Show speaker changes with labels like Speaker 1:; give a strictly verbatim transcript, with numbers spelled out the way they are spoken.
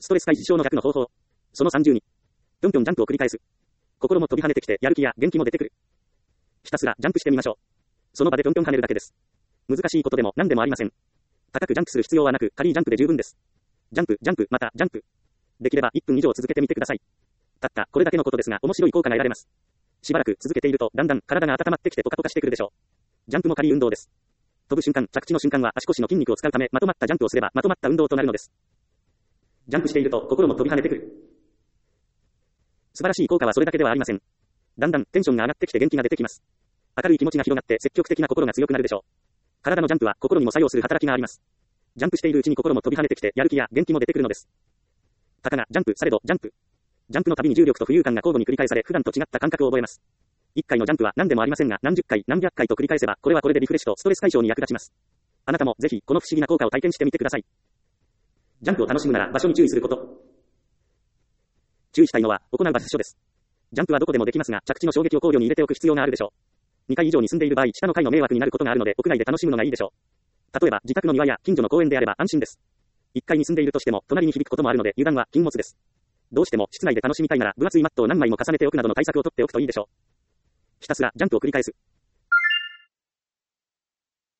Speaker 1: ストレス解消の逆の方法。そのさんじゅうに。ぴょんぴょんジャンプを繰り返す。心も飛び跳ねてきてやる気や元気も出てくる。ひたすらジャンプしてみましょう。その場でぴょんぴょん跳ねるだけです。難しいことでも何でもありません。高くジャンプする必要はなく、軽いジャンプで十分です。ジャンプ、ジャンプ、またジャンプ。できればいっぷん以上続けてみてください。たったこれだけのことですが面白い効果が得られます。しばらく続けているとだんだん体が温まってきてポカポカしてくるでしょう。ジャンプも軽い運動です。飛ぶ瞬間、着地の瞬間は足腰の筋肉を使うためまとまったジャンプをすればまとまった運動となるのです。ジャンプしていると心も飛び跳ねてくる。素晴らしい効果はそれだけではありません。だんだんテンションが上がってきて元気が出てきます。明るい気持ちが広がって積極的な心が強くなるでしょう。体のジャンプは心にも作用する働きがあります。ジャンプしているうちに心も飛び跳ねてきてやる気や元気も出てくるのです。たかがジャンプされどジャンプ。ジャンプのたびに重力と浮遊感が交互に繰り返され普段と違った感覚を覚えます。いっかいのジャンプは何でもありませんが何十回何百回と繰り返せばこれはこれでリフレッシュとストレス解消に役立ちます。あなたもぜひこの不思議な効果を体験してみてください。ジャンプを楽しむなら場所に注意すること。注意したいのは行う場所です。ジャンプはどこでもできますが着地の衝撃を考慮に入れておく必要があるでしょう。にかい以上に住んでいる場合下の階の迷惑になることがあるので屋外で楽しむのがいいでしょう。例えば自宅の庭や近所の公園であれば安心です。いっかいに住んでいるとしても隣に響くこともあるので油断は禁物です。どうしても室内で楽しみたいなら分厚いマットを何枚も重ねておくなどの対策を取っておくといいでしょう。ひたすらジャンプを繰り返す。